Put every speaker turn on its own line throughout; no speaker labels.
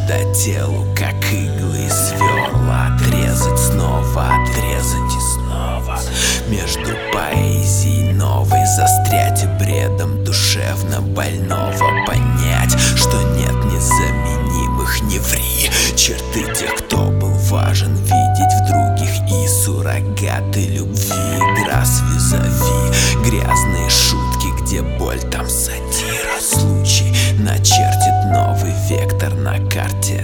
до телу, как иглы и сверла. Отрезать снова, отрезать и снова. Между поэзией новой застрять и бредом душевно больного. Понять, что нет незаменимых, не ври. Черты тех, кто был важен, видеть в других и суррогаты любви. Игра с визави, грязные шутки, где боль, там сатира. Случай начертит новый вектор на карте.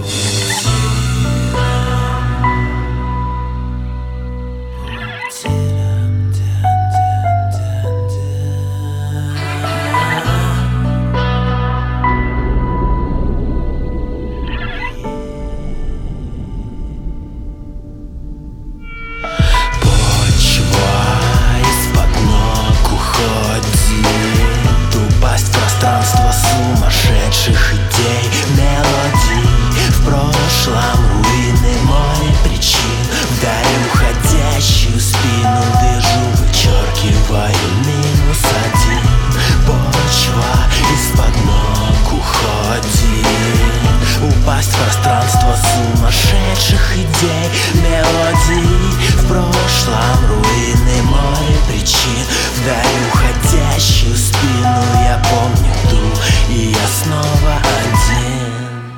Сумасшедших идей, мелодий. В прошлом руины море причин. Вдали уходящую спину дыжу, вычеркиваю -1. Почва из-под ног уходит. Упасть в пространство сумасшедших идей, мелодий. В прошлом руины море причин. Вдали уходящую спину я помню ту, и я снова один.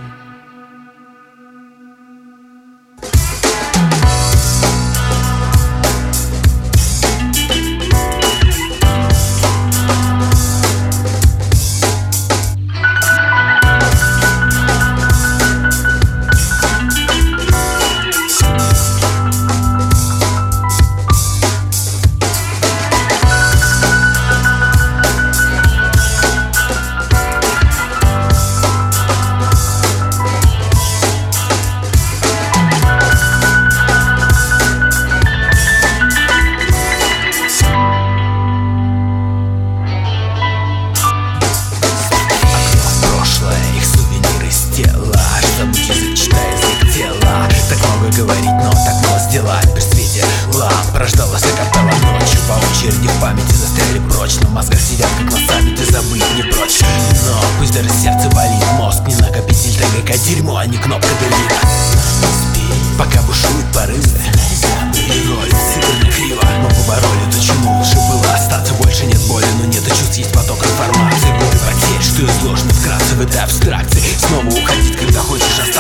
Говорить, но так мало сделать. При свете ламп рождалась капелла ночью. По очереди в памяти застряли прочь. Но в мозгах сидят как лосами, ты забыть не прочь. Но пусть даже сердце болит, мозг не накопитель ТГК дерьмо, а не кнопка делита. Спи, пока бушуют порывы. Роль сыграна криво, мы побороли ту чуму. Лучше было остаться, больше нет боли, но нет и чувств, есть поток информации. Годы потерь, что изложено вкратце в этой абстракции. Снова уходить, когда хочешь остаться.